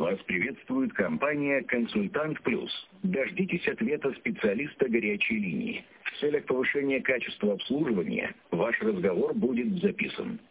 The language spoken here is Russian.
Вас приветствует компания «Консультант Плюс». Дождитесь ответа специалиста горячей линии. В целях повышения качества обслуживания ваш разговор будет записан.